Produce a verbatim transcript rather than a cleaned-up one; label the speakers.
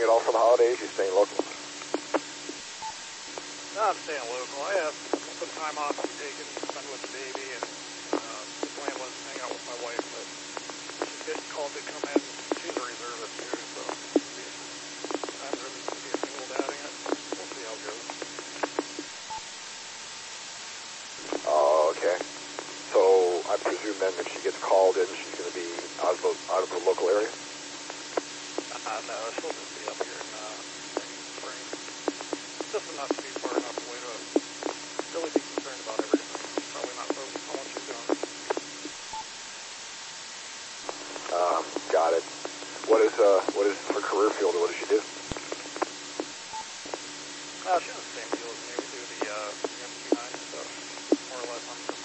Speaker 1: traveling at all for the holidays? You staying local?
Speaker 2: No, I'm staying local. I have some time off to be taken, spend with the baby, and uh, the plan was to hang out with my wife, but she's getting called to come in. She's a reservist too, so time for me to be a single dadding it. We'll see how it goes.
Speaker 1: Oh, okay. So I presume then if she gets called in, she's going to be out of the, out of the local area?
Speaker 2: Uh, no, she'll just be up here in uh, spring. Just enough to be far enough away to really be concerned about everything.